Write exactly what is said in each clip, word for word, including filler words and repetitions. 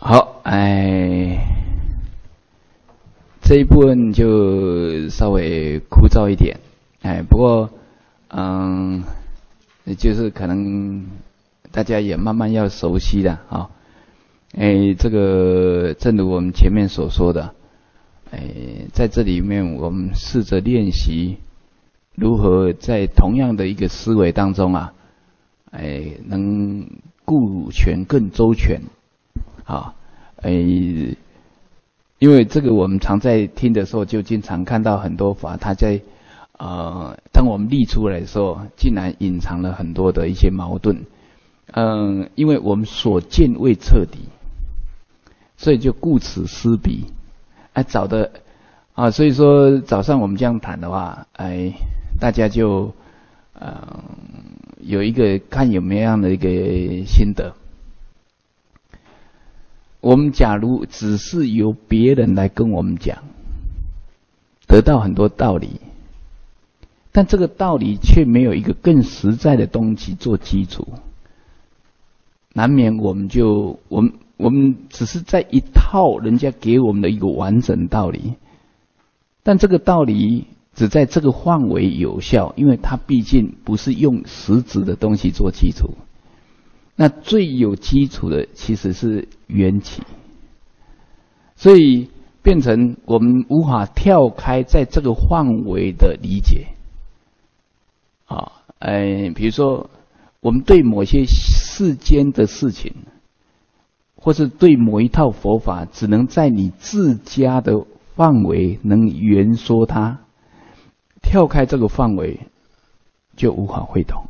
好，哎，这一部分就稍微枯燥一点，哎，不过，嗯，就是可能大家也慢慢要熟悉的啊，哎，这个正如我们前面所说的，哎，在这里面我们试着练习如何在同样的一个思维当中啊，哎，能顾全更周全。啊，诶，因为这个我们常在听的时候，就经常看到很多法，它在呃，当我们立出来的时候，竟然隐藏了很多的一些矛盾。嗯、呃，因为我们所见未彻底，所以就顾此失彼。哎，找的啊，所以说早上我们这样谈的话，哎，大家就呃有一个看有没有样的一个心得。我们假如只是由别人来跟我们讲，得到很多道理，但这个道理却没有一个更实在的东西做基础，难免我们就我们我们只是在一套人家给我们的一个完整道理，但这个道理只在这个范围有效，因为它毕竟不是用实质的东西做基础。那最有基础的其实是缘起，所以变成我们无法跳开在这个范围的理解啊，哎，比如说我们对某些世间的事情，或是对某一套佛法，只能在你自家的范围能圆说它，跳开这个范围就无法会同。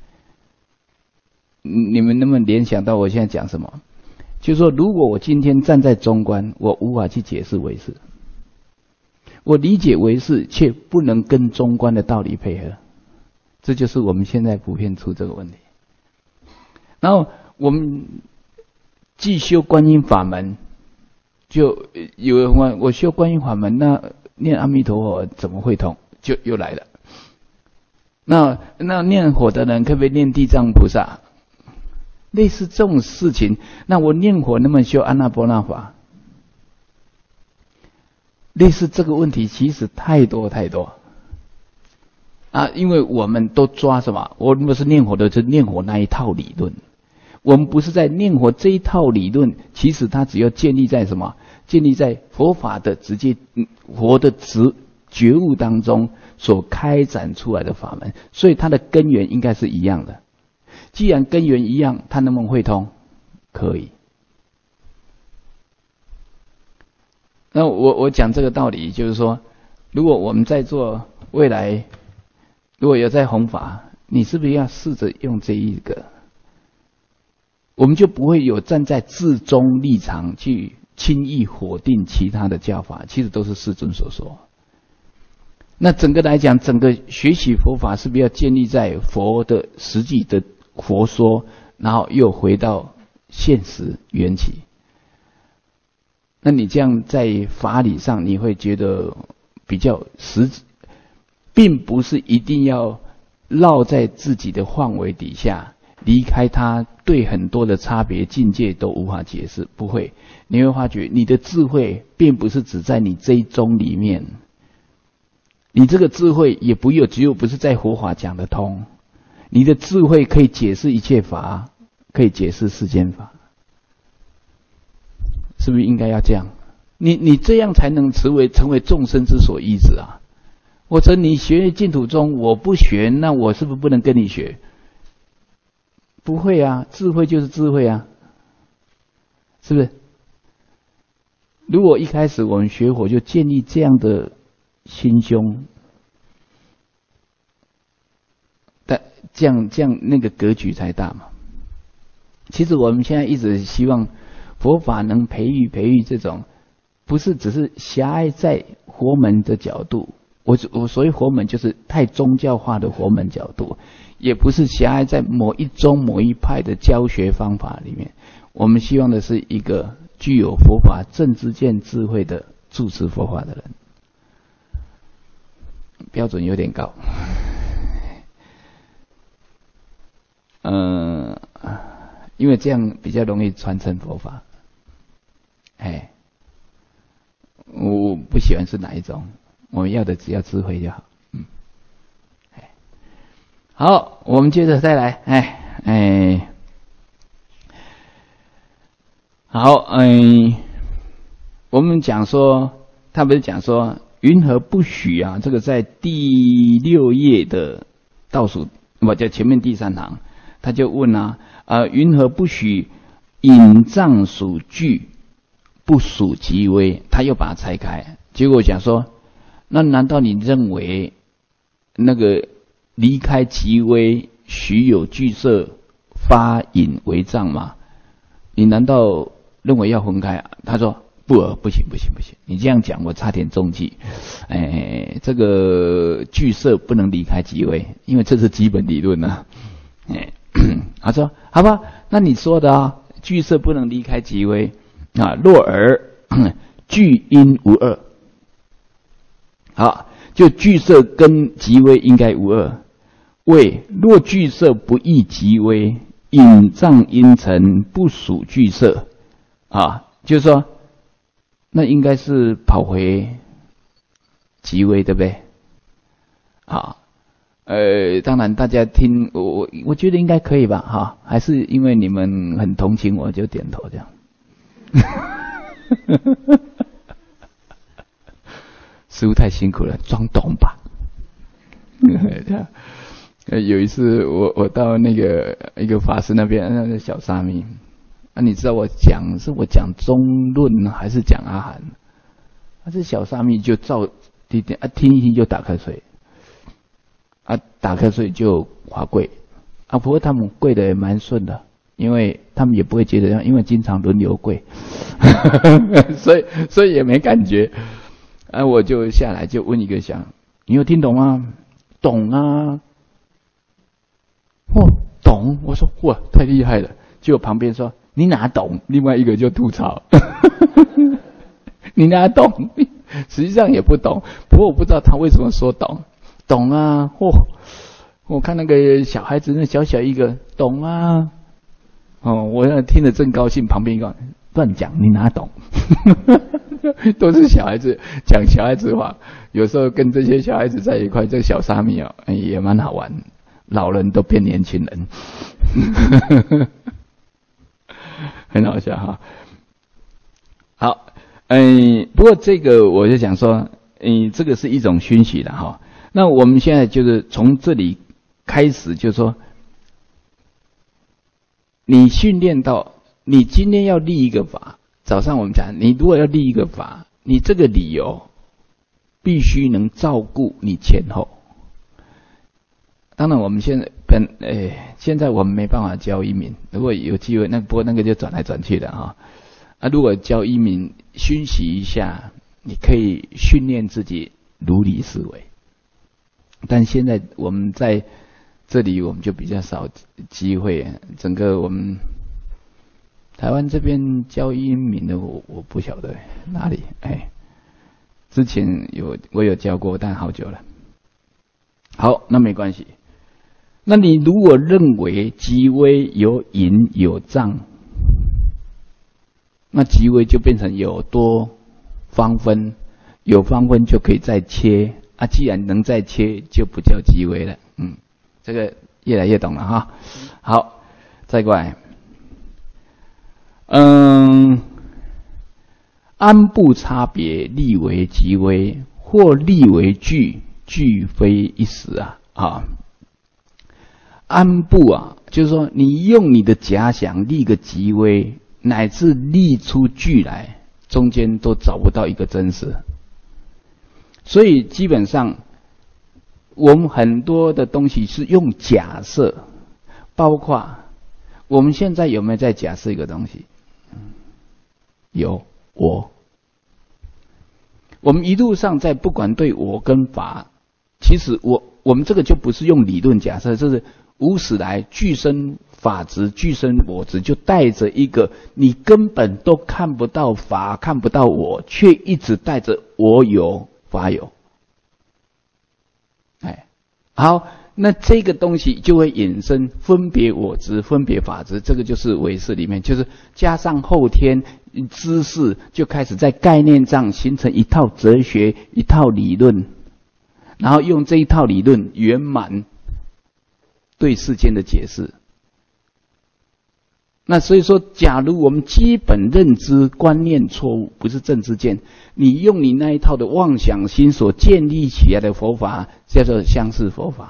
你们能不能联想到我现在讲什么？就是说，如果我今天站在中观，我无法去解释唯识，我理解唯识，却不能跟中观的道理配合，这就是我们现在普遍出这个问题。然后我们既修观音法门，就有人问我修观音法门，那念阿弥陀佛怎么会通？就又来了。那那念佛的人可不可以念地藏菩萨？类似这种事情，那我念佛能不能修阿那波那法？类似这个问题其实太多太多啊！因为我们都抓什么？我们不是念佛的，就是念佛那一套理论。我们不是在念佛这一套理论，其实它只要建立在什么？建立在佛法的直接佛的直觉悟当中所开展出来的法门，所以它的根源应该是一样的。既然根源一样，它能不能会通？可以。那我我讲这个道理，就是说，如果我们在做未来，如果有在弘法，你是不是要试着用这一个？我们就不会有站在自宗立场去轻易否定其他的教法，其实都是世尊所说。那整个来讲，整个学习佛法是不是要建立在佛的实际的佛说，然后又回到现实缘起？那你这样在法理上，你会觉得比较实，并不是一定要绕在自己的范围底下，离开它，对很多的差别境界都无法解释。不会，你会发觉你的智慧并不是只在你这一宗里面，你这个智慧也不有只有不是在佛法讲得通。你的智慧可以解释一切法，可以解释世间法，是不是应该要这样？你你这样才能成为成为众生之所依止啊！或者你学净土宗，我不学，那我是不是不能跟你学？不会啊，智慧就是智慧啊，是不是？如果一开始我们学佛就建立这样的心胸，但这样这样那个格局才大嘛。其实我们现在一直希望佛法能培育培育这种，不是只是狭隘在佛门的角度，我我所谓佛门就是太宗教化的佛门角度，也不是狭隘在某一宗某一派的教学方法里面。我们希望的是一个具有佛法正知见智慧的住持佛法的人，标准有点高。嗯、呃，因为这样比较容易传承佛法。 哎，我不喜欢是哪一种，我们要的只要智慧就好。嗯，哎，好，我们接着再来，哎哎，好，嗯，我们讲说，他不是讲说云何不许啊？这个在第六页的倒数，我在前面第三行，他就问啊，呃，云何不许引藏属具？不属即微，他又把它拆开，结果讲说，那难道你认为那个离开即微，许有具色发引为障吗？你难道认为要分开啊？他说不，不行不行不行，你这样讲我差点中计。哎，这个具色不能离开即微，因为这是基本理论啊。哎，他说好吧，那你说的啊，具色不能离开即微。啊，若而具因无二，好，就具色跟即微应该无二。谓若具色不异即微，隐藏因尘不属具色，啊，就是说，那应该是跑回即微，对不对？好，呃，当然大家听我我我觉得应该可以吧，哈，还是因为你们很同情我就点头这样。师父太辛苦了，装懂吧。有一次我我到那个一个法师那边，那个小沙弥，啊，你知道我讲是我讲中论还是讲阿含？啊，这小沙弥就照听听啊，听一听就打瞌睡，啊，打瞌睡就滑跪，啊，不过他们跪的也蛮顺的。因为他们也不会觉得，因为经常轮流跪，所以所以也没感觉。啊，我就下来就问一个想，你有听懂吗？懂啊。哦，懂。我说哇，太厉害了。结果旁边说你哪懂？另外一个就吐槽，你哪懂？实际上也不懂。不过我不知道他为什么说懂。懂啊。嚯、哦，我看那个小孩子，那小小一个，懂啊。哦，我那听得正高兴，旁边一个乱讲，你哪懂？都是小孩子讲小孩子话，有时候跟这些小孩子在一块，这个小沙弥哦，也蛮好玩，老人都变年轻人，很好笑哈。好，嗯，不过这个我就讲说，嗯，这个是一种熏习的哈。那我们现在就是从这里开始，就是说。你训练到，你今天要立一个法，早上我们讲，你如果要立一个法，你这个理由必须能照顾你前后。当然，我们现在本诶，现在我们没办法教移民，如果有机会，那不过那个就转来转去的哈。啊，如果教移民熏习一下，你可以训练自己如理思维。但现在我们在这里我们就比较少机会，整个我们台湾这边教移民的我我不晓得哪里，哎，之前有我有教过，但好久了。好，那没关系。那你如果认为即微有隐有障，那即微就变成有多方分，有方分就可以再切啊，既然能再切，就不叫即微了，嗯。这个越来越懂了哈。好，再过来。嗯，安不差别，立为即微，或立为具，具非一时啊！啊，安不啊，就是说你用你的假想立个即微，乃至立出具来，中间都找不到一个真实。所以基本上。我们很多的东西是用假设，包括我们现在有没有在假设一个东西？有，我。我们一路上在不管对我跟法，其实我我们这个就不是用理论假设，这是无始来具身法执、具身我执，就带着一个你根本都看不到法、看不到我，却一直带着我有法有。哎，好，那这个东西就会引申分别我执、分别法执，这个就是唯识里面，就是加上后天知识就开始在概念上形成一套哲学、一套理论，然后用这一套理论圆满对世间的解释。那所以说，假如我们基本认知观念错误，不是正知见，你用你那一套的妄想心所建立起来的佛法，叫做相似佛法，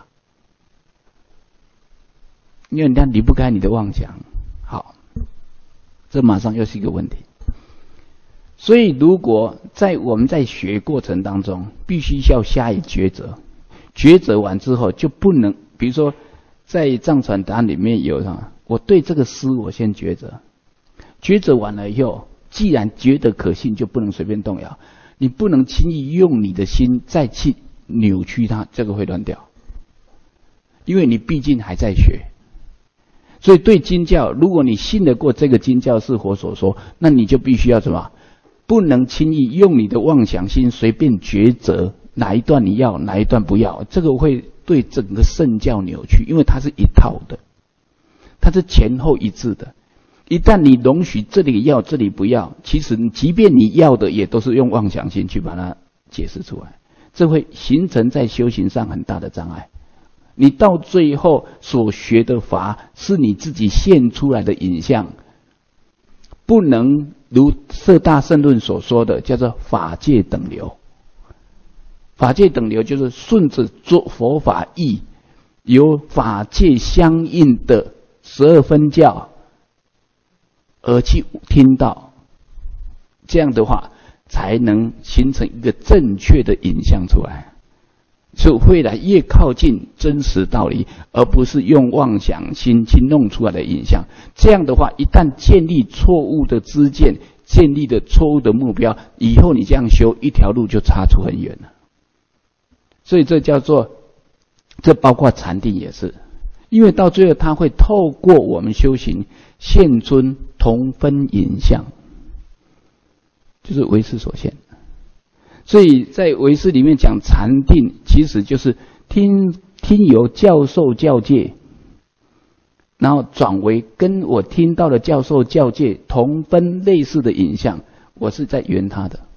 因为人家离不开你的妄想。好，这马上又是一个问题。所以如果在我们在学过程当中，必须要下以抉择，抉择完之后就不能，比如说在藏传答案里面有什么？我对这个诗我先抉择，抉择完了以后，既然觉得可信，就不能随便动摇。你不能轻易用你的心再去扭曲它，这个会乱掉。因为你毕竟还在学。所以对经教，如果你信得过这个经教是佛所说，那你就必须要什么？不能轻易用你的妄想心随便抉择哪一段你要，哪一段不要，这个会对整个圣教扭曲，因为它是一套的。它是前后一致的，一旦你容许这里要这里不要，其实即便你要的也都是用妄想心去把它解释出来，这会形成在修行上很大的障碍。你到最后所学的法是你自己现出来的影像，不能如摄大圣论所说的叫做法界等流。法界等流就是顺着做佛法义，由法界相应的十二分教而去听到，这样的话才能形成一个正确的影像出来，所以未来越靠近真实道理，而不是用妄想心去弄出来的影像。这样的话，一旦建立错误的知见，建立的错误的目标，以后你这样修一条路就差出很远了。所以这叫做，这包括禅定也是。因为到最后他会透过我们修行现尊同分影像，就是唯识所现。所以在唯识里面讲禅定，其实就是听听由教授教戒，然后转为跟我听到的教授教戒同分类似的影像，我是在圆它的。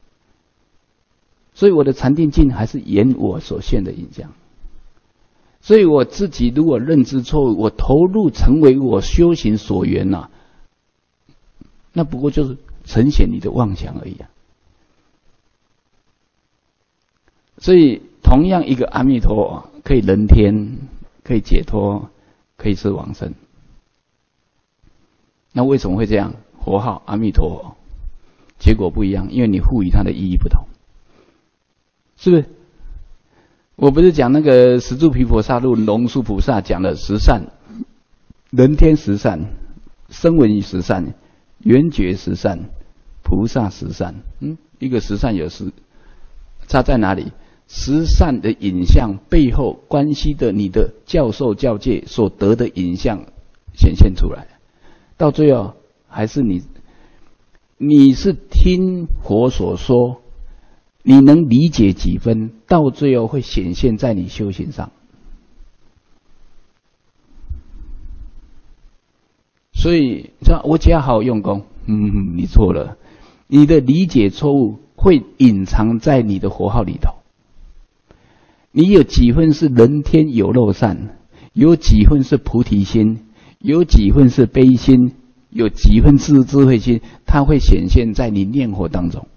所以我的禅定境还是圆我所现的影像。所以我自己如果认知错误，我投入成为我修行所缘啊，那不过就是呈现你的妄想而已啊。所以同样一个阿弥陀可以人天，可以解脱，可以是往生。那为什么会这样？佛号阿弥陀佛，结果不一样，因为你赋予它的意义不同，是不是？我不是讲那个十住毗婆沙论龙树菩萨讲的十善，人天十善，声闻十善，缘觉十善，菩萨十善。嗯，一个十善有十，差在哪里？十善的影像背后关系的你的教授教戒所得的影像显现出来，到最后还是你，你是听佛所说。你能理解几分，到最后会显现在你修行上。所以说我只要好好用功，嗯，你错了，你的理解错误会隐藏在你的佛号里头。你有几分是人天有漏善，有几分是菩提心，有几分是悲心，有几分是智慧心，它会显现在你念佛当中。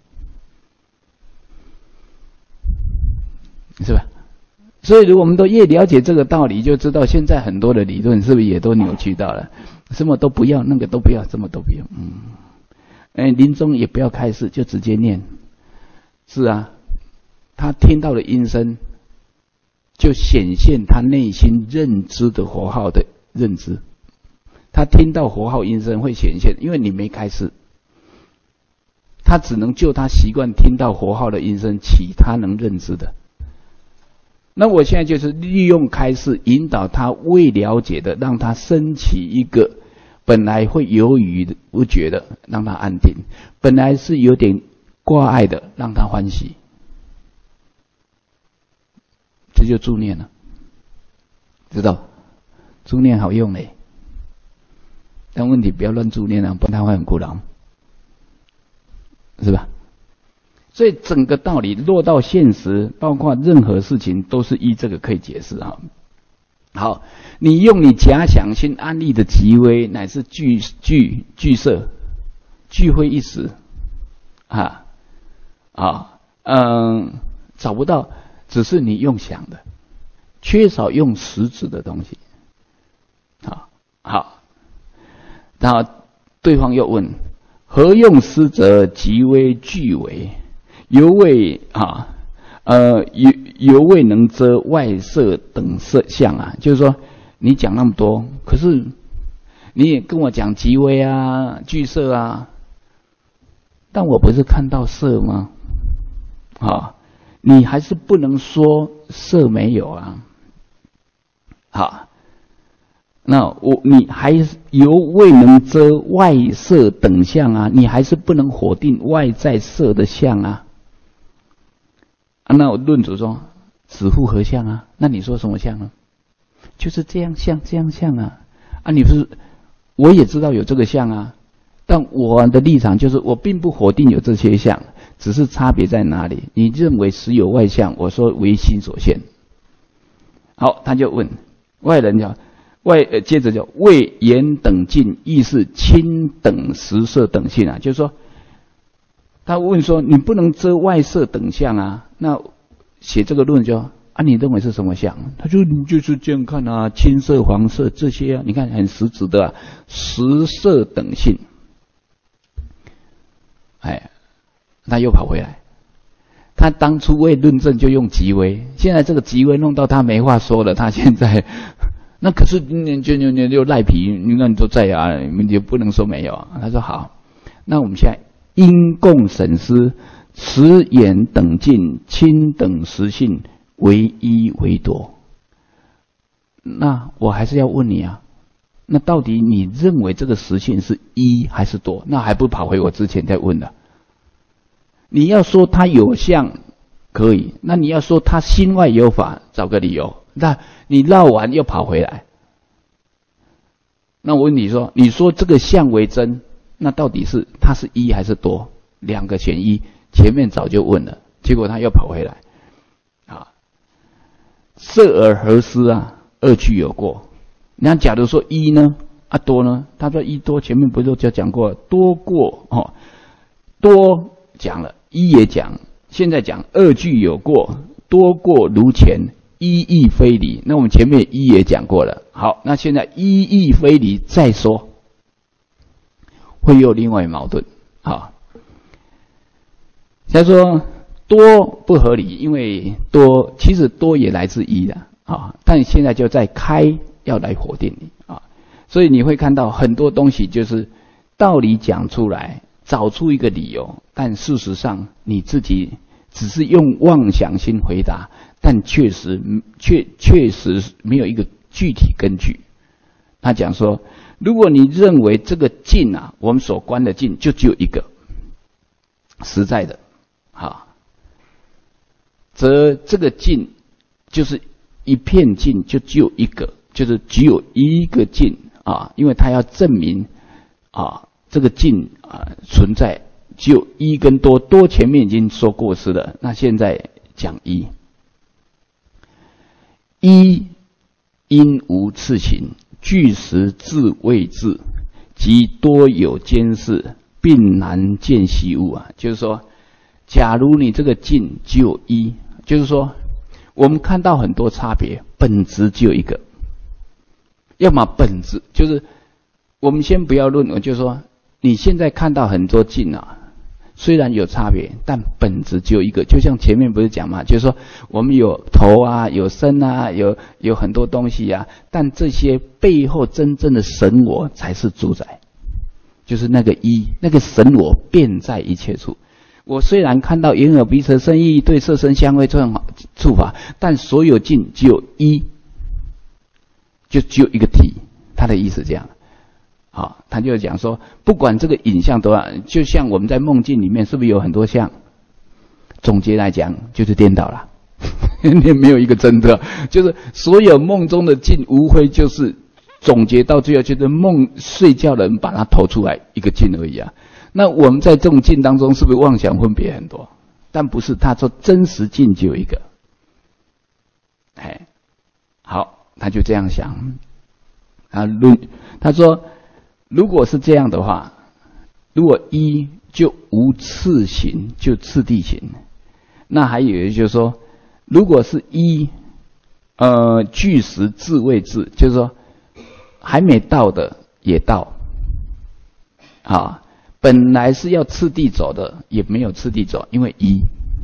是吧？所以如果我们都越了解这个道理，就知道现在很多的理论是不是也都扭曲到了，什么都不要，那个都不要，什么都不要。嗯，哎，临终也不要开示，就直接念。是啊，他听到了音声，就显现他内心认知的佛号的认知。他听到佛号音声会显现，因为你没开示，他只能就他习惯听到佛号的音声起他能认知的。那我现在就是利用开示引导他未了解的，让他升起一个本来会犹豫不决的，让他安定；本来是有点挂碍的，让他欢喜。这就助念了，知道？助念好用嘞，但问题不要乱助念啊，不然他会很苦恼。 是吧？所以整个道理落到现实，包括任何事情都是依这个可以解释啊。好，你用你假想性安立的极微乃至聚聚聚色，聚会一时，啊啊嗯，找不到，只是你用想的，缺少用实质的东西。好，好，然后对方又问：何用思则极微俱为？犹未啊，呃，犹犹未能遮外色等色相啊。就是说，你讲那么多，可是你也跟我讲极微啊、俱色啊，但我不是看到色吗？啊，你还是不能说色没有啊。好，那我你还犹未能遮外色等相啊，你还是不能否定外在色的相啊。啊，那我论主说子复何相啊？那你说什么相呢？就是这样相，这样相啊！啊，你不是，我也知道有这个相啊，但我的立场就是我并不否定有这些相，只是差别在哪里？你认为实有外相，我说唯心所现。好，他就问外人讲外，呃、接着就未言等尽，亦是亲等实色等性啊，就是说。他问说：“你不能遮外色等相啊？那写这个论就啊，你认为是什么相？”他就你就是这样看啊，青色、黄色这些啊，你看很实质的啊，实色等性。哎，他又跑回来，他当初为论证就用极微，现在这个极微弄到他没话说了。他现在那可是你就就就赖皮，你看你都在啊，你就不能说没有啊。他说好，那我们现在。因共审思，此眼等尽，亲等实性，为一为多。那我还是要问你啊，那到底你认为这个实性是一还是多？那还不跑回我之前在问的。你要说他有相可以，那你要说他心外有法，找个理由。那你绕完又跑回来。那我问你说，你说这个相为真？那到底是它是一还是多？两个选一，前面早就问了，结果他又跑回来，啊，色而合思啊，二句有过。那假如说一呢，啊多呢？他说一多，前面不是就讲过多过哦，多讲了，一也讲，现在讲二句有过，多过如前，一义非离。那我们前面一也讲过了，好，那现在一义非离再说。会有另外矛盾，啊，他说多不合理，因为多其实多也来自一的啊，但现在就在开要来否定你啊，所以你会看到很多东西就是道理讲出来，找出一个理由，但事实上你自己只是用妄想心回答，但确实确确实没有一个具体根据。他讲说。如果你认为这个镜啊，我们所观的镜就只有一个实在的，啊，则这个镜就是一片镜，就只有一个，就是只有一个镜啊，因为他要证明啊，这个镜啊存在只有一跟多，多前面已经说过失了，那现在讲一，一因无次行。具实自未至，即多有监视，并难见习物啊。就是说，假如你这个镜只有一，就是说，我们看到很多差别，本质只有一个。要么本质就是，我们先不要论，我就说，你现在看到很多镜啊，虽然有差别，但本质只有一个。就像前面不是讲嘛，就是说我们有头啊，有身啊，有有很多东西啊，但这些背后真正的神我才是主宰，就是那个一，那个神我遍在一切处。我虽然看到眼耳鼻舌身意对色身香味触法，但所有境只有一，就只有一个体。他的意思这样。好，他就讲说，不管这个影像多少，就像我们在梦境里面，是不是有很多像？总结来讲，就是颠倒了，没有一个真的，就是所有梦中的境，无非就是总结到最后，就是梦睡觉的人把它投出来一个境而已啊。 那我们在这种境当中，是不是妄想分别很多？但不是，他说真实境就有一个。哎，好，他就这样想。啊，论他说，如果是这样的话，如果一就无次行，就次第行。那还有就是说，如果是一，呃，具实自未至，就是说还没到的也到，啊，本来是要次第走的，也没有次第走，因为一，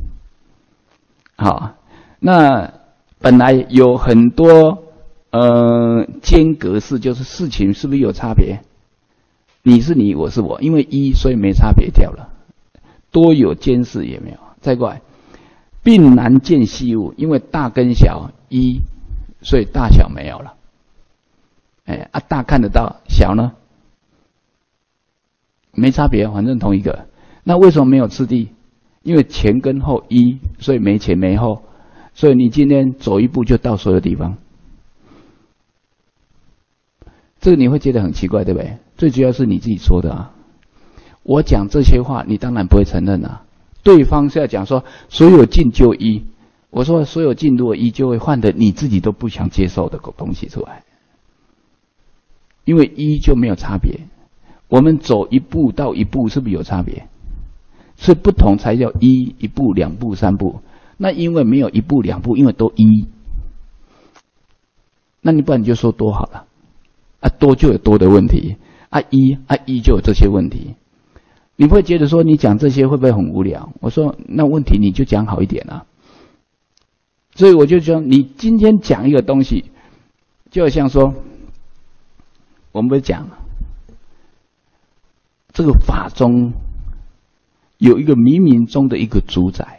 好，那本来有很多呃间隔式，就是事情是不是有差别？你是你，我是我，因为一，所以没差别掉了，多有间隙也没有。再过来。并难见细物，因为大跟小一，所以大小没有了。哎啊，大看得到，小呢没差别，反正同一个。那为什么没有次第？因为前跟后一，所以没前没后，所以你今天走一步就到所有地方。这个你会觉得很奇怪，对不对？最主要是你自己说的啊。我讲这些话，你当然不会承认啊。对方是要讲说所有境就一，我说所有境如果一，就会换得你自己都不想接受的东西出来，因为一就没有差别。我们走一步到一步是不是有差别？所以不同才叫一，一步两步三步。那因为没有一步两步，因为都一，那你不然你就说多好了啊，多就有多的问题啊，一啊一就有这些问题。你会觉得说你讲这些会不会很无聊？我说那问题你就讲好一点啊。所以我就说你今天讲一个东西，就像说我们不是讲这个法中有一个冥冥中的一个主宰，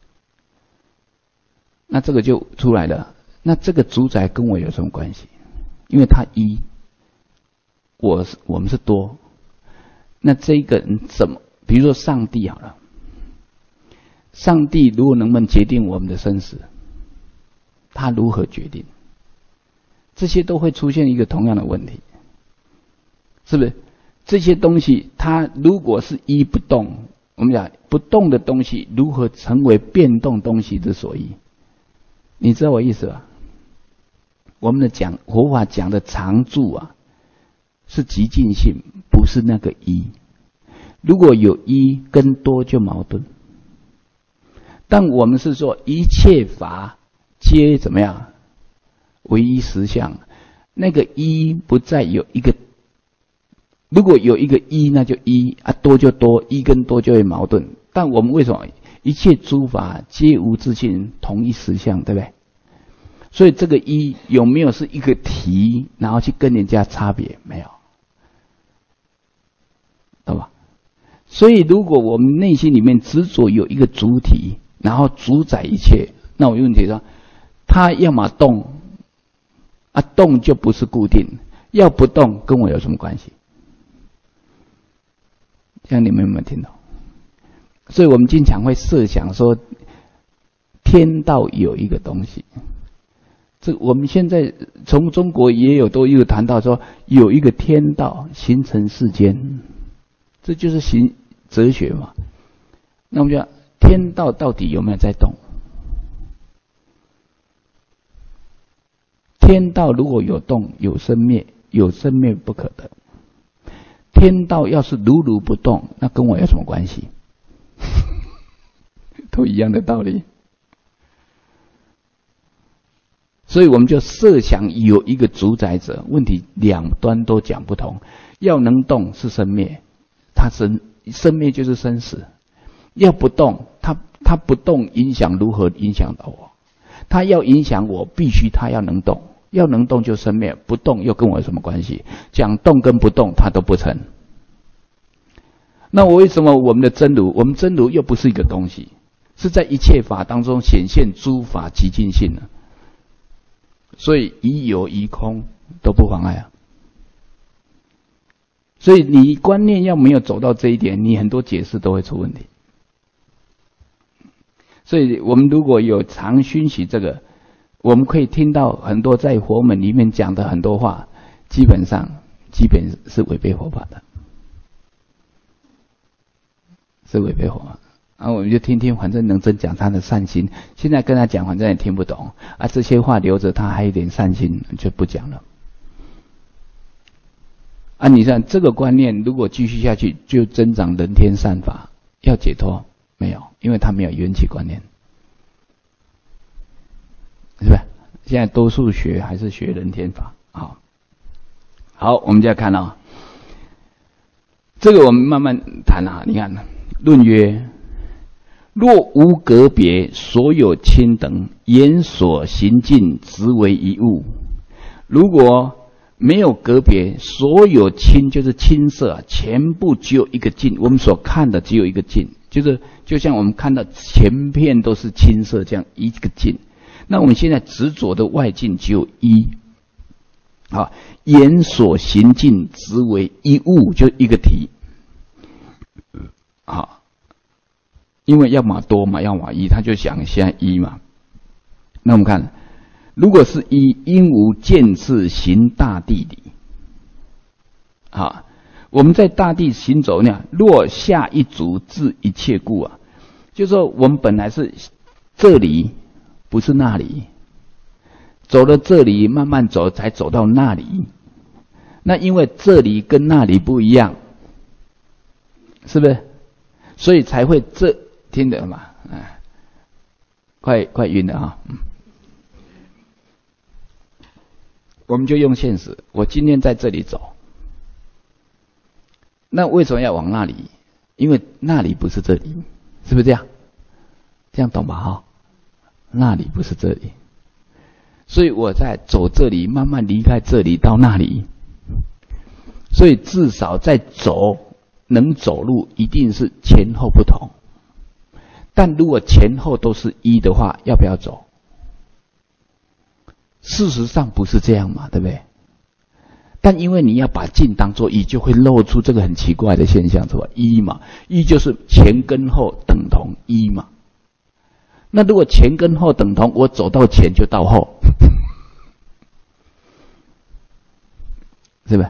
那这个就出来了。那这个主宰跟我有什么关系？因为他一，我是我们是多。那这个人怎么？比如说上帝好了，上帝如果能不能决定我们的生死，他如何决定？这些都会出现一个同样的问题，是不是？这些东西，它如果是一不动，我们讲不动的东西如何成为变动东西之所以？你知道我意思吧？我们的讲佛法讲的常住啊，是极尽性，不是那个一。如果有一跟多就矛盾，但我们是说一切法皆怎么样？唯一实相。那个一不再有一个，如果有一个一，那就一啊，多就多，一跟多就会矛盾。但我们为什么一切诸法皆无自性，同一实相，对不对？所以这个一有没有是一个题，然后去跟人家差别？没有，懂吧？所以如果我们内心里面执着有一个主体，然后主宰一切，那我问题说，它要么动，啊动就不是固定，要不动跟我有什么关系？这样你们有没有听到？所以我们经常会设想说，天道有一个东西。这我们现在从中国也有都有谈到说，有一个天道形成世间，这就是行哲学嘛。那我们讲天道到底有没有在动？天道如果有动，有生灭，有生灭不可得。天道要是如如不动，那跟我有什么关系？都一样的道理。所以我们就设想有一个主宰者，问题两端都讲不同。要能动是生灭，它生生灭就是生死；要不动，它它不动影响如何影响到我？它要影响我，必须它要能动。要能动就生灭，不动又跟我有什么关系？讲动跟不动，它都不成。那我为什么我们的真如，我们真如又不是一个东西，是在一切法当中显现诸法极尽性呢？所以一有一空都不妨碍啊。所以你观念要没有走到这一点，你很多解释都会出问题。所以我们如果有常熏习这个，我们可以听到很多在佛门里面讲的很多话，基本上基本是违背佛法的。 是违背佛法。啊，我们就听听，反正能增讲他的善心。现在跟他讲，反正也听不懂啊，这些话留着他还有点善心，就不讲了。啊，你看这个观念，如果继续下去，就增长人天善法，要解脱没有？因为他没有缘起观念，是吧？现在多数学还是学人天法。好，好，我们就要看啊，这个我们慢慢谈啊。你看，论曰。若无隔别，所有亲等言所行尽，直为一物。如果没有隔别，所有亲就是亲色啊，全部只有一个境。我们所看的只有一个境，就是就像我们看到前片都是青色这样一个境。那我们现在执着的外境只有一。好，言所行尽，直为一物，就一个体。好。因为要么多嘛，要么一，他就想现在一嘛。那我们看，如果是一，应无见次行大地理。啊，我们在大地行走呢，若下一足治一切故啊，就是说我们本来是这里，不是那里，走了这里，慢慢走才走到那里。那因为这里跟那里不一样，是不是？所以才会这。听得嘛？哎，快快晕了啊！嗯，我们就用现实。我今天在这里走，那为什么要往那里？因为那里不是这里，是不是这样？这样懂吧？哈，那里不是这里，所以我在走这里，慢慢离开这里到那里。所以至少在走能走路，一定是前后不同。但如果前后都是一的话，要不要走？事实上不是这样嘛，对不对？但因为你要把境当作一，就会露出这个很奇怪的现象出来。一嘛，一就是前跟后等同一嘛。那如果前跟后等同，我走到前就到后，是吧？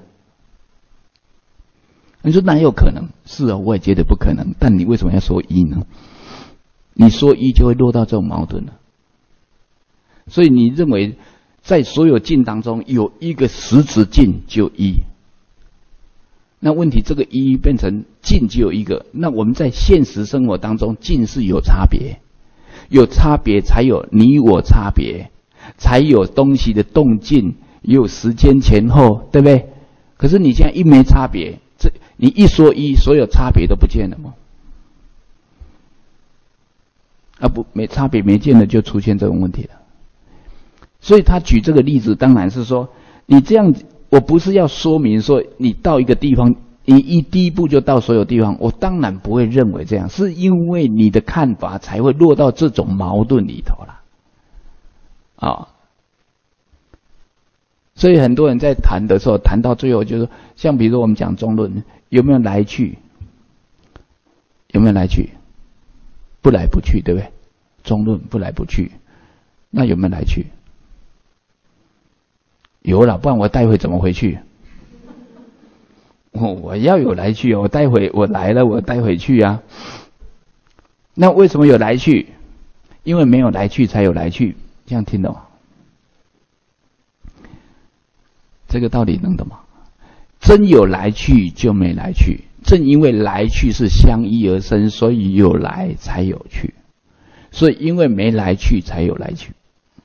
你说哪有可能？是啊，我也觉得不可能。但你为什么要说一呢？你说一就会落到这种矛盾了。所以你认为在所有境当中有一个实质境就一，那问题这个一变成境只有一个，那我们在现实生活当中境是有差别，有差别才有你我差别，才有东西的动静，也有时间前后，对不对？可是你现在一没差别，这你一说一，所有差别都不见了吗？啊不，没差别没见了，就出现这种问题了。所以他举这个例子，当然是说，你这样，我不是要说明说你到一个地方，你一第一步就到所有地方，我当然不会认为这样，是因为你的看法才会落到这种矛盾里头了。啊、哦，所以很多人在谈的时候，谈到最后就是，像比如说我们讲中论，有没有来去？有没有来去？不来不去，对不对？中论不来不去，那有没有来去？有了，不然我待会怎么回去？我我要有来去，我待会我来了，我待会去啊。那为什么有来去？因为没有来去才有来去，这样听懂吗？这个道理能懂吗？真有来去就没来去，正因为来去是相依而生，所以有来才有去，所以因为没来去才有来去，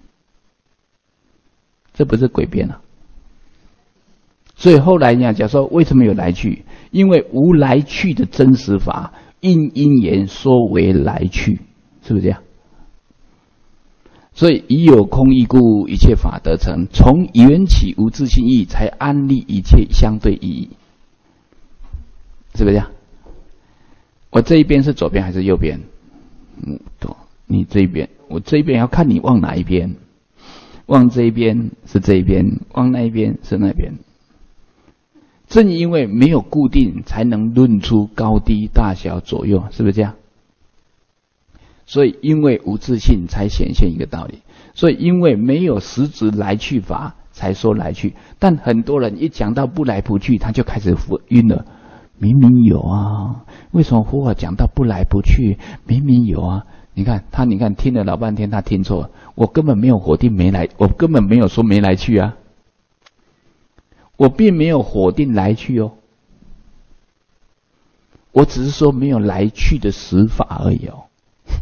这不是诡辩啊。所以后来人家讲说，为什么有来去？因为无来去的真实法，因因缘说为来去，是不是这样？所以以有空义故，一切法得成。从缘起无自性义，才安立一切相对意义，是不是这样？我这一边是左边还是右边？嗯，你这一边，我这一边要看你往哪一边。往这一边是这一边，往那一边是那边。正因为没有固定，才能论出高低大小左右，是不是这样？所以因为无自性才显现一个道理，所以因为没有实质来去法才说来去。但很多人一讲到不来不去，他就开始晕了。 明明有啊，为什么佛法讲到不来不去？明明有啊，你看他，你看听了老半天，他听错了。我根本没有否定没来，我根本没有说没来去啊，我并没有否定来去哦，我只是说没有来去的实法而已哦。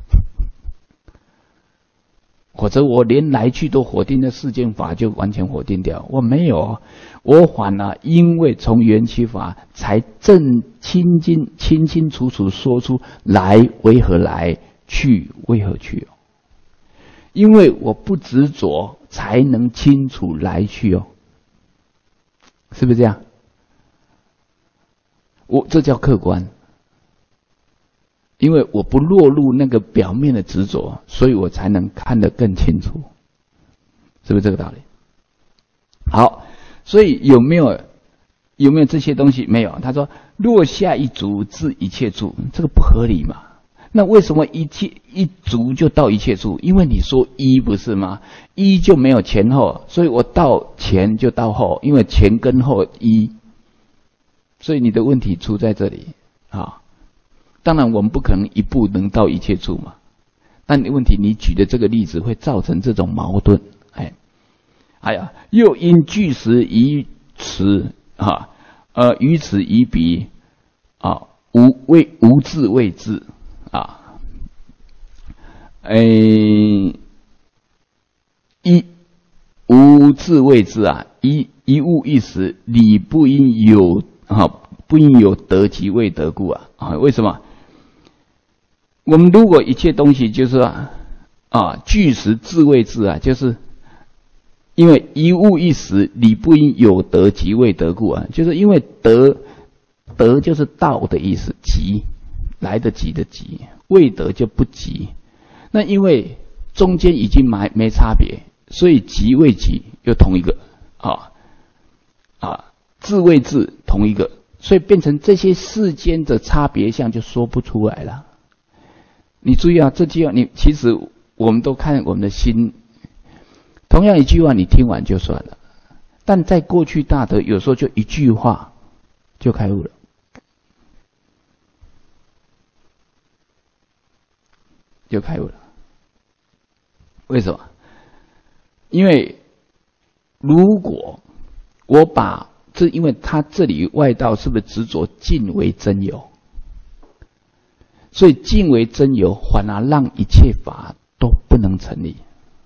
或者我连来去都否定的世间法就完全否定掉，我没有，我反而因为从缘起法才正清清清清楚楚说出来为何来，去为何去哦。因为我不执着，才能清楚来去哦，是不是这样？我这叫客观。因为我不落入那个表面的执着，所以我才能看得更清楚，是不是这个道理？好，所以有没有有没有这些东西？没有。他说若下一足至一切处，这个不合理嘛？那为什么一切一足就到一切处？因为你说一不是吗？一就没有前后，所以我到前就到后，因为前跟后一，所以你的问题出在这里啊。当然我们不可能一步能到一切处嘛，但问题你举的这个例子会造成这种矛盾。哎，哎呀，又因据实以此啊，呃，于此以彼啊，无为无智为智啊，哎，一无智为智啊，一一物一时，理不应有啊，不应有得即未得故啊啊，为什么？我们如果一切东西就是啊，啊据实自谓智啊，就是因为一物一时，理不应有得即未得故啊，就是因为得得就是到的意思，即来得及的及，未得就不及。那因为中间已经没没差别，所以即未即又同一个啊啊智未智同一个，所以变成这些世间的差别相就说不出来了。你注意啊，这句话你其实我们都看我们的心，同样一句话你听完就算了，但在过去大德有时候就一句话就开悟了，就开悟了。为什么？因为如果我把这，因为他这里外道是不是执着尽为真有？所以尽为真有，反而让一切法都不能成立。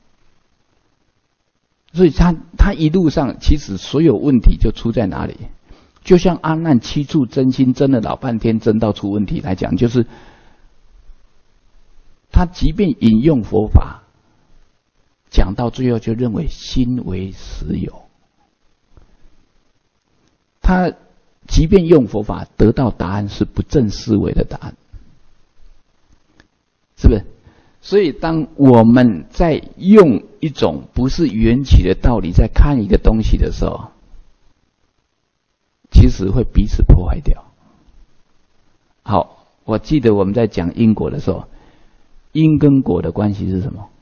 所以他他一路上其实所有问题就出在哪里？就像阿难七处真心争了老半天，争到出问题来讲，就是他即便引用佛法，讲到最后就认为心为实有。他即便用佛法得到答案是不正思维的答案。是不是？所以当我们在用一种不是缘起的道理在看一个东西的时候，其实会彼此破坏掉。好，我记得我们在讲因果的时候，因跟果的关系是什么？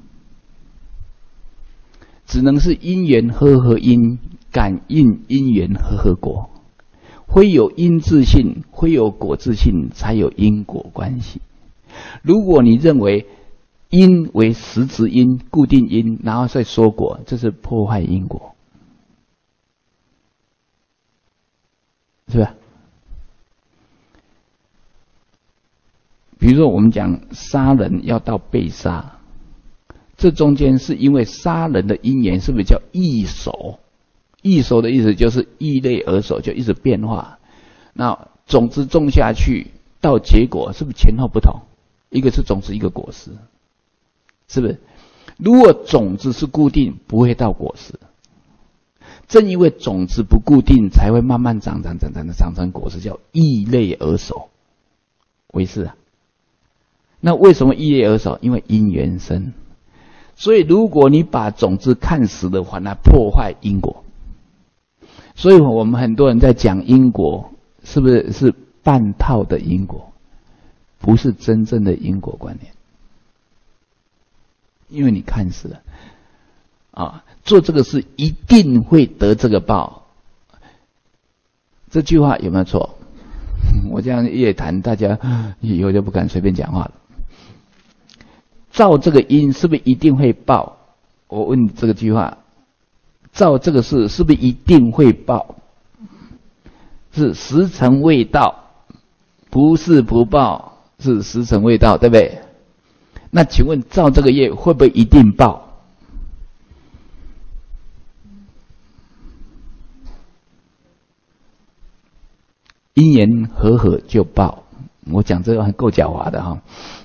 只能是因缘和合因，感应因缘和合果。会有因自性，会有果自性，才有因果关系。如果你认为因为实质因、固定因，然后再说果，这是破坏因果，是吧？比如说我们讲杀人要到被杀，这中间是因为杀人的因缘是不是叫易熟？易熟的意思就是易类而熟，就一直变化。那种子种下去到结果，是不是前后不同？一个是种子，一个果实，是不是？如果种子是固定，不会到果实。正因为种子不固定，才会慢慢长长长长的长成果实，叫易类而熟。为是啊。那为什么易类而熟？因为因缘生。所以如果你把种子看死了，反而破坏因果。所以我们很多人在讲因果，是不是是半套的因果？不是真正的因果观念，因为你看死了啊，做这个事一定会得这个报。这句话有没有错？ 我这样越谈，大家以后就不敢随便讲话了。造这个因是不是一定会报？我问你这个句话：造这个事是不是一定会报？是时辰未到，不是不报，是时辰未到，对不对？那请问造这个业会不会一定报？因缘和合就报。我讲这个还够狡猾的哈。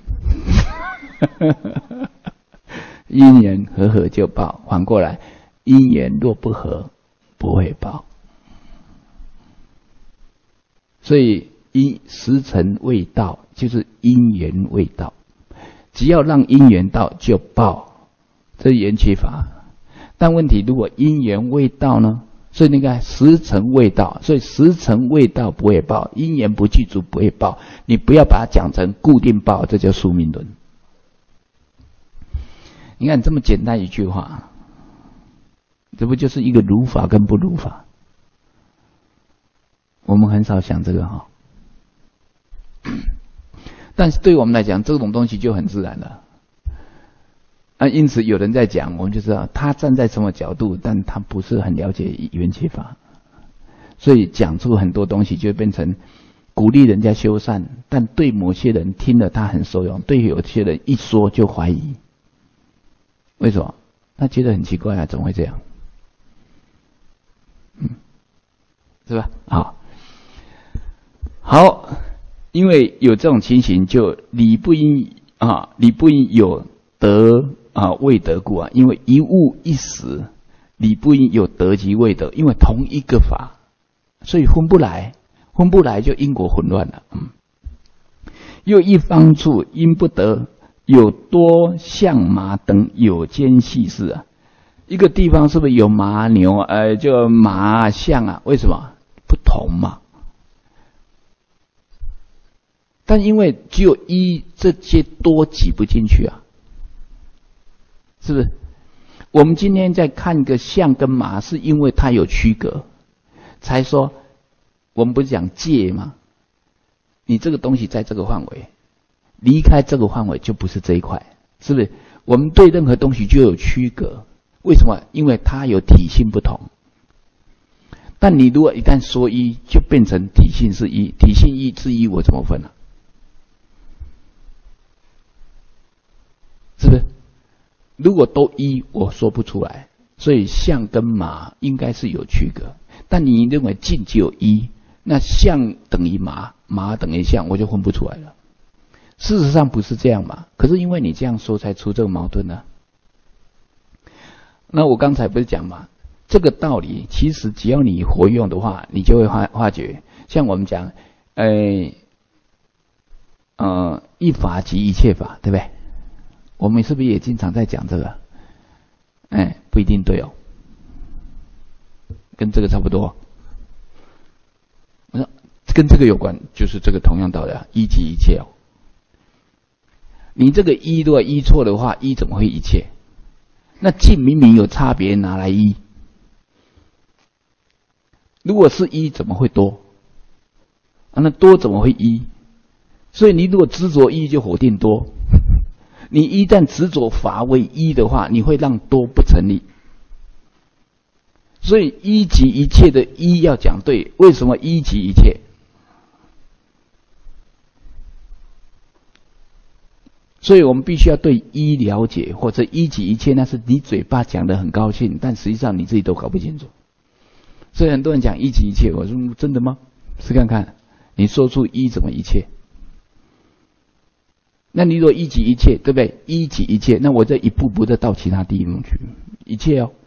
因缘和合就报，反过来，因缘若不合，不会报。所以因时辰未到，就是因缘未到。只要让因缘到就报，这是缘起法。但问题如果因缘未到呢？所以你看时辰未到，所以时辰未到不会报，因缘不具足不会报。你不要把它讲成固定报，这叫宿命论。你看这么简单一句话，这不就是一个如法跟不如法？我们很少想这个哈，但是对我们来讲，这种东西就很自然了。啊，因此有人在讲，我们就知道他站在什么角度，但他不是很了解缘起法，所以讲出很多东西就变成鼓励人家修善，但对某些人听了他很受用，对有些人一说就怀疑。为什么？他觉得很奇怪啊，怎么会这样？嗯，是吧？好，好，因为有这种情形，就理不应啊，理不应有得啊未得故啊，因为一物一时，理不应有得及未得，因为同一个法，所以分不来，分不来就因果混乱了。嗯，又一方处因不得。有多象马等有间细事啊，一个地方是不是有马牛啊？呃，就马象啊？为什么不同嘛？但因为只有一，这些多挤不进去啊，是不是？我们今天在看个象跟马，是因为它有区隔，才说我们不是讲界吗？你这个东西在这个范围。离开这个范围就不是这一块，是不是？我们对任何东西就有区隔，为什么？因为它有体性不同。但你如果一旦说一，就变成体性是一，体性一是一，我怎么分呢、啊？是不是？如果都一，我说不出来。所以象跟马应该是有区隔，但你认为境只有一，那象等于马，马等于象，我就分不出来了。事实上不是这样嘛，可是因为你这样说才出这个矛盾呢、啊。那我刚才不是讲嘛，这个道理其实只要你活用的话，你就会发发觉，像我们讲，呃，呃，一法即一切法，对不对？我们是不是也经常在讲这个？哎，不一定对哦，跟这个差不多。那跟这个有关，就是这个同样道理啊，一即一切哦。你这个一如果一错的话，一怎么会一切？那境明明有差别，拿来一？如果是一，怎么会多？啊，那多怎么会一？所以你如果执着一，就否定多。你一旦执着法为一的话，你会让多不成立。所以一即一切的一要讲对，为什么一即一切？所以我们必须要对一了解，或者一即一切，那是你嘴巴讲得很高兴，但实际上你自己都搞不清楚。所以很多人讲一即一切，我说真的吗？试看看，你说出一怎么一切？那你如果一即一切，对不对？一即一切，那我这一步步的到其他地方去，一切哦。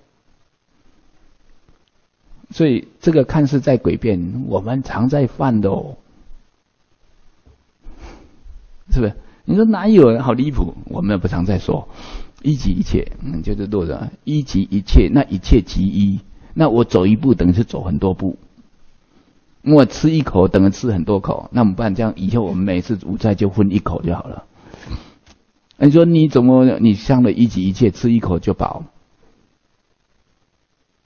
所以这个看似在诡辩，我们常在犯的哦，是不是？你说哪有好离谱？我们也不常在说一即一切，嗯，就是落着一即一切，那一切即一，那我走一步等于是走很多步，我吃一口等于吃很多口，那我们不然这样，以后我们每次午餐就分一口就好了。你说你怎么你想了一即一切，吃一口就饱？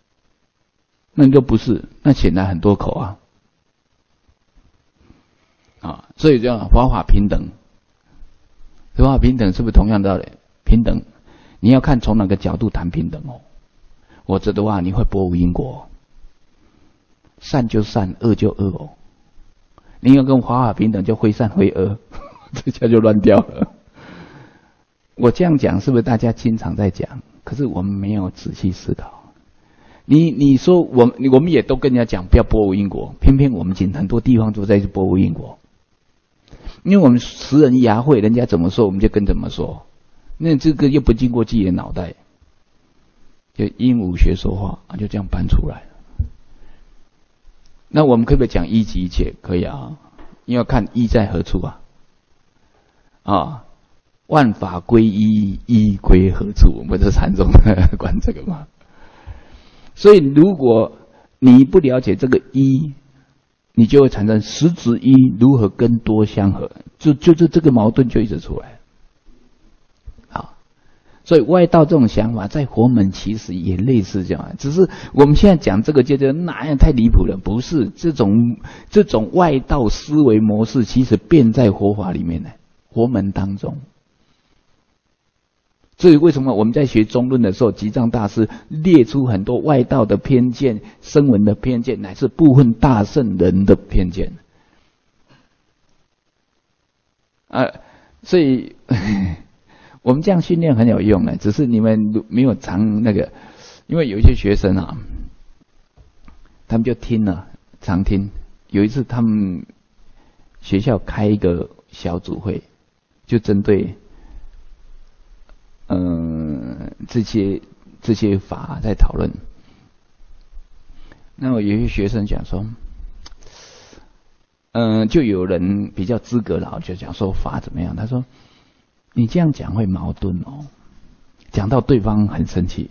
那你就不是，那显然很多口啊。 啊，所以叫法法平等。法法平等是不是同样道理？平等，你要看从哪个角度谈平等哦。否则的话，你会驳无因果。善就善，恶就恶哦。你要跟法法平等，就非善非恶，这下就乱掉了。我这样讲，是不是大家经常在讲？可是我们没有仔细思考。你你说我们我们也都跟人家讲不要驳无因果，偏偏我们今很多地方都在驳无因果。因为我们识人牙慧，人家怎么说我们就跟怎么说，那这个又不经过自己的脑袋，就鹦鹉学说话，就这样搬出来了。那我们可不可以讲一即一切？可以啊，因为看一在何处啊？啊，万法归一，一归何处？我们这禅宗管这个嘛。所以如果你不了解这个一，你就会产生实质一如何跟多相合，就就是这个矛盾就一直出来。好，所以外道这种想法在佛门其实也类似这样，只是我们现在讲这个就觉得那样太离谱了，不是这种这种外道思维模式，其实变在佛法里面呢，佛门当中。所以为什么我们在学中论的时候，吉藏大师列出很多外道的偏见、声闻的偏见，乃至部分大圣人的偏见啊？所以我们这样训练很有用的，只是你们没有常那个，因为有一些学生啊，他们就听了，常听。有一次他们学校开一个小组会，就针对嗯，这些这些法在讨论。那么有些学生讲说，嗯，就有人比较资格了，就讲说法怎么样？他说，你这样讲会矛盾哦，讲到对方很生气。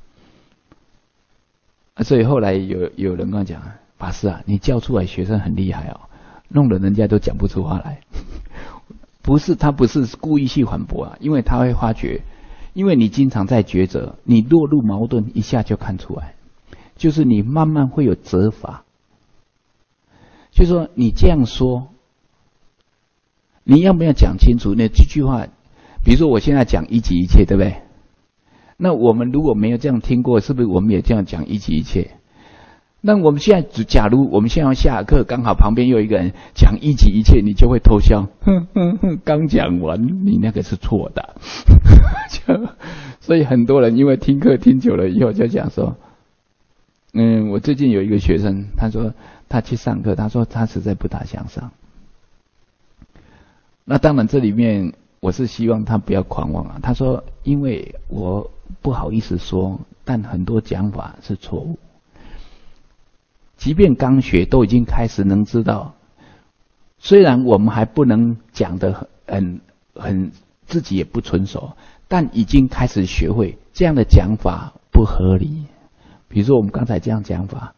所以后来有有人跟我讲，法师啊，你教出来学生很厉害哦，弄得人家都讲不出话来。不是他不是故意去反驳啊，因为他会发觉。因为你经常在抉择，你落入矛盾，一下就看出来，就是你慢慢会有责罚。就说你这样说，你要不要讲清楚？那这句话，比如说我现在讲一即一切，对不对？那我们如果没有这样听过，是不是我们也这样讲一即一切？那我们现在，假如我们现在要下课，刚好旁边有一个人讲一即一切，你就会偷笑，哼哼哼，刚讲完，你那个是错的。所以很多人因为听课听久了以后，就讲说，嗯，我最近有一个学生，他说他去上课，他说他实在不大想上。那当然，这里面我是希望他不要狂妄啊。他说，因为我不好意思说，但很多讲法是错误。即便刚学都已经开始能知道，虽然我们还不能讲得很很自己也不纯熟，但已经开始学会这样的讲法不合理。比如说我们刚才这样讲法，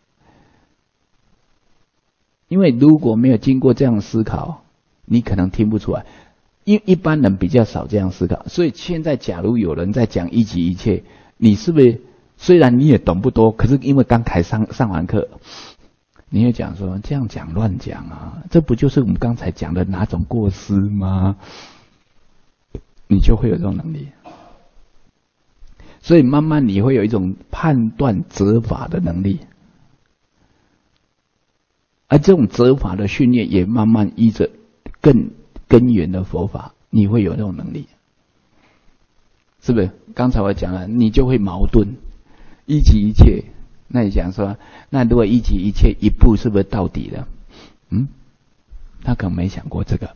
因为如果没有经过这样思考，你可能听不出来。因为一般人比较少这样思考，所以现在假如有人在讲一即一切，你是不是虽然你也懂不多，可是因为刚才上上完课，你会讲说这样讲乱讲啊，这不就是我们刚才讲的哪种过失吗？你就会有这种能力，所以慢慢你会有一种判断责法的能力，而这种责法的训练也慢慢依着更根源的佛法，你会有这种能力，是不是？刚才我讲了，你就会矛盾，一即一切。那你讲说，那如果一即一切一步是不是到底了？嗯，他可能没想过这个。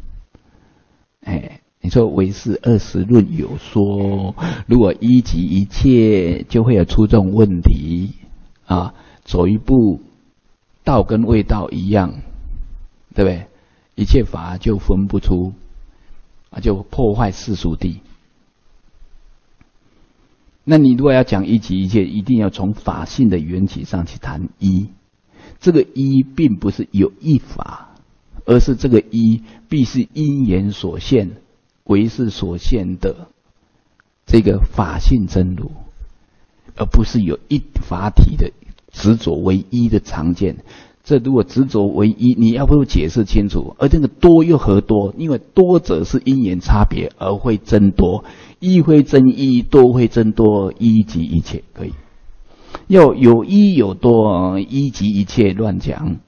哎，你说唯识二十论有说，如果一即一切，就会有出这种问题啊，走一步，道跟未道一样，对不对？一切法就分不出，啊，就破坏世俗谛。那你如果要讲一即一切，一定要从法性的缘起上去谈一。这个一并不是有一法，而是这个一必是因缘所现、唯识所现的这个法性真如，而不是有一法体的执着为一的常见。 这如果执着为一，你要不解释清楚？而这个多又何多？因为多者是因缘差别而会增多，一会增一，多会增多，一即一切，可以。要有一有多，一即一切，乱讲。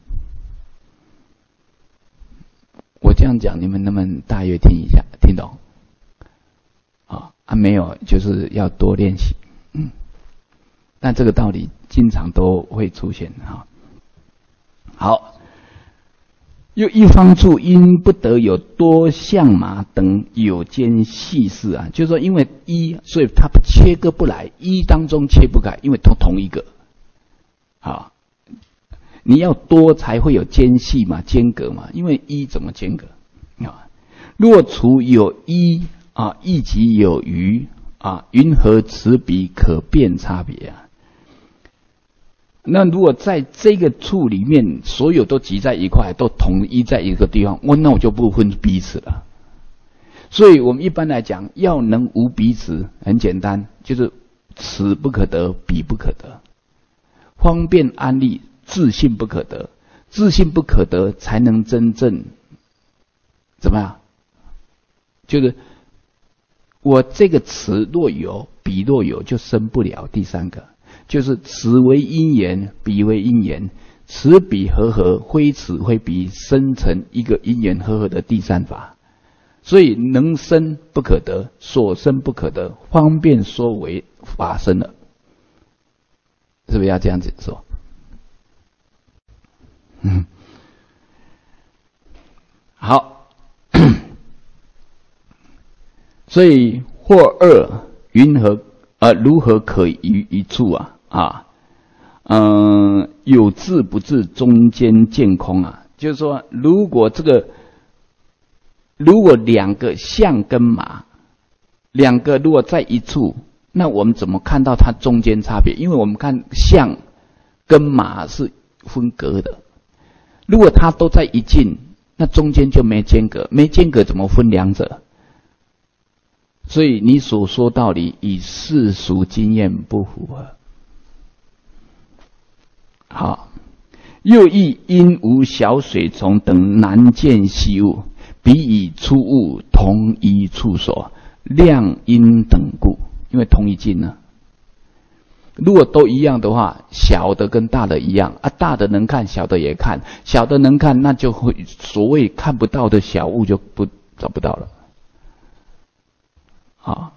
我这样讲，你们能不能大约听一下，听懂？啊啊，没有，就是要多练习。嗯，但这个道理经常都会出现哈。好，又一方处因不得有多相马等有间细事啊，就是说因为一，所以它切割不来，一当中切不开，因为都同一个。好，你要多才会有间隙嘛，间隔嘛，因为一怎么间隔啊？若除有一啊，亦即有余啊，云何此彼可辨差别啊？那如果在这个处里面，所有都集在一块，都统一在一个地方，我那我就不分彼此了。所以我们一般来讲，要能无彼此，很简单，就是此不可得，彼不可得，方便安立，自信不可得，自信不可得，才能真正怎么样？就是我这个此若有，彼若有，就生不了第三个。就是此为因缘，彼为因缘，此彼合合，非此非彼，生成一个因缘合合的第三法。所以能生不可得，所生不可得，方便说为法生了，是不是要这样子说？嗯，好，所以或二云何呃如何可于一处啊？啊，嗯、呃，有自不自，中间见空啊，就是说，如果这个，如果两个象跟马，两个如果在一处，那我们怎么看到它中间差别？因为我们看象跟马是分隔的，如果它都在一境，那中间就没间隔，没间隔怎么分两者？所以你所说道理与世俗经验不符合。好，又亦因无小水虫等难见细物，彼以出物同一处所，量因等故。因为同一境呢，如果都一样的话，小的跟大的一样啊，大的能看，小的也看，小的能看，那就会所谓看不到的小物就不找不到了。好。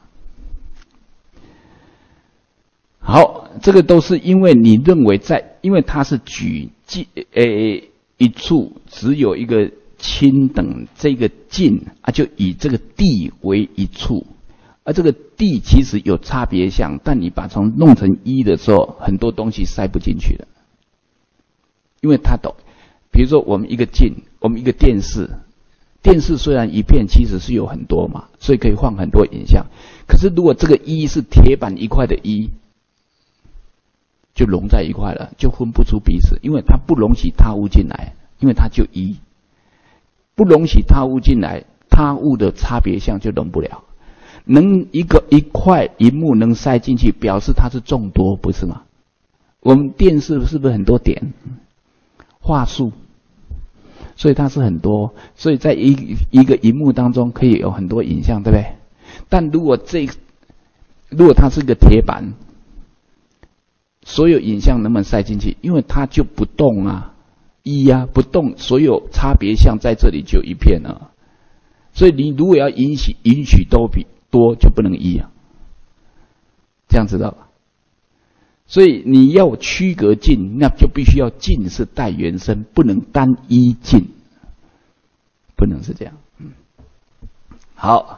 好，这个都是因为你认为在，因为它是举近诶一处只有一个亲等这个近啊，就以这个地为一处，而这个地其实有差别相，但你把它弄成一的时候，很多东西塞不进去了，因为它懂。比如说我们一个近，我们一个电视，电视虽然一片，其实是有很多嘛，所以可以放很多影像。可是如果这个一是铁板一块的一，就融在一块了，就分不出彼此，因为它不容许他物进来，因为它就一，不容许他物进来，他物的差别相就融不了。能一个一块萤幕能塞进去，表示它是众多，不是吗？我们电视是不是很多点画素，所以它是很多，所以在一一个萤幕当中可以有很多影像，对不对？但如果这如果它是个铁板，所有影像能不能塞进去？因为它就不动啊，一啊不动，所有差别相在这里就一片了。所以你如果要允许允许多比多，就不能一啊，这样知道吧？所以你要区隔境，那就必须要境是带原生，不能单一境，不能是这样。嗯，好，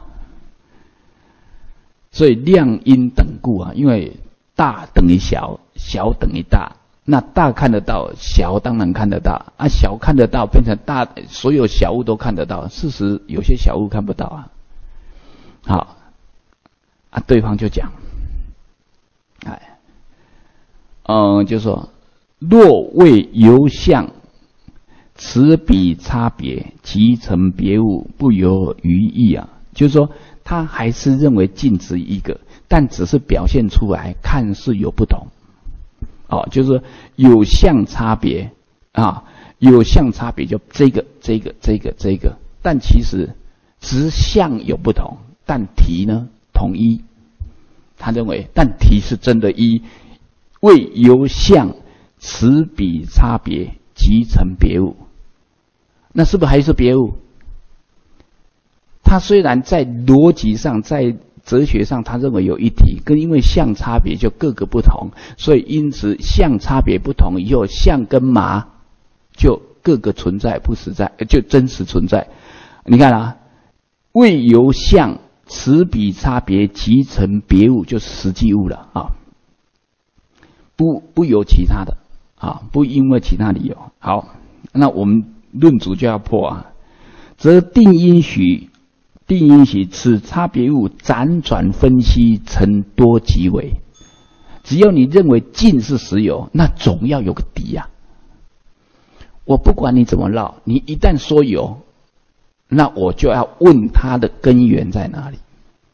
所以量因等故啊，因为大等于小，小等于大，那大看得到，小当然看得到啊，小看得到变成大，所有小物都看得到，事实有些小物看不到啊。好啊，对方就讲，哎，嗯，就说若为由相，此彼差别，即成别物，不由于意啊。就是说，他还是认为净值一个，但只是表现出来看似有不同。哦，就是有相差别啊， 有相差别就这个这个这个这个，但其实只相有不同，但体呢统一。他认为但体是真的一，为由相此彼差别即成别物。那是不是还是别物？他虽然在逻辑上在哲学上他认为有一体，跟因为相差别就各个不同，所以因此相差别不同以后，相跟麻就各个存在不实在，就真实存在。你看啊，为由相此彼差别即成别物，就是实际物了啊，不不由其他的啊，不因为其他理由。好，那我们论主就要破啊，则定应许。定应许此差别物辗转分析成多极为。只要你认为尽是实有，那总要有个底呀、啊。我不管你怎么绕，你一旦说有，那我就要问它的根源在哪里。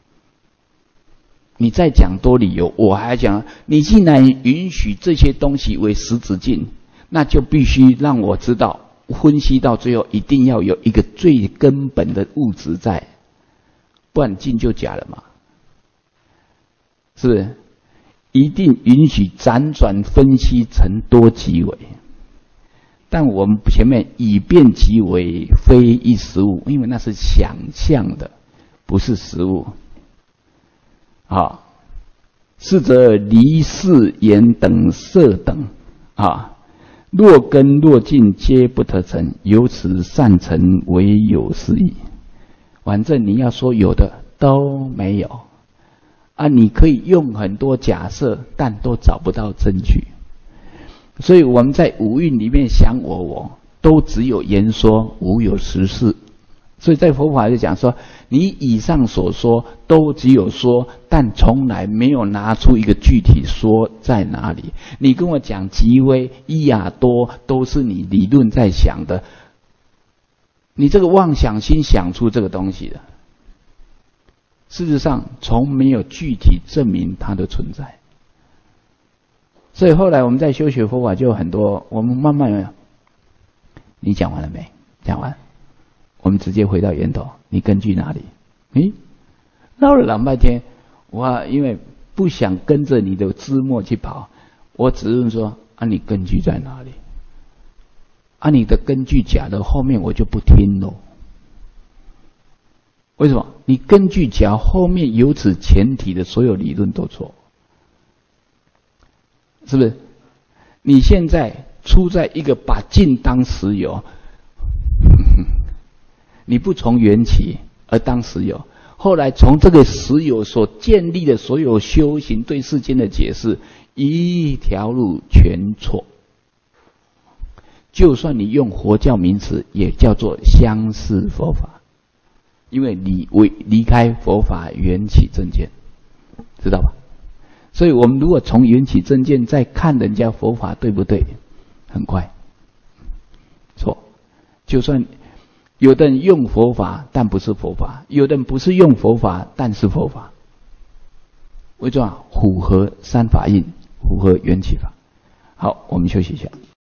你再讲多理由，我还讲你既然允许这些东西为实质尽，那就必须让我知道，分析到最后一定要有一个最根本的物质在。不然尽就假了嘛，是不是？一定允许辗转分析成多极为，但我们前面以变即为非一实物，因为那是想象的，不是实物。啊，是则离世言等色等啊，若根若尽皆不得成，由此善成为有是矣。反正你要说有的都没有啊，你可以用很多假设，但都找不到证据。所以我们在五蕴里面想我我，都只有言说，无有实事。所以在佛法就讲说，你以上所说都只有说，但从来没有拿出一个具体说在哪里。你跟我讲极微、伊亚多，都是你理论在想的。你这个妄想心想出这个东西的，事实上从没有具体证明它的存在。所以后来我们在修学佛法就有很多，我们慢慢，你讲完了没？讲完，我们直接回到源头，你根据哪里？诶，绕了老半天，我因为不想跟着你的枝末去跑，我只是说啊，你根据在哪里？啊，你的根据假的，后面我就不听了。为什么？你根据假，后面由此前提的所有理论都错，是不是？你现在处在一个把尽当实有，你不从缘起而当实有，后来从这个实有所建立的所有修行对世间的解释，一条路全错。就算你用佛教名词，也叫做相似佛法，因为你为离开佛法缘起正见，知道吧？所以我们如果从缘起正见再看人家佛法对不对，很快错。就算有的人用佛法但不是佛法，有的人不是用佛法但是佛法，为什么？符合三法印，符合缘起法。好，我们休息一下。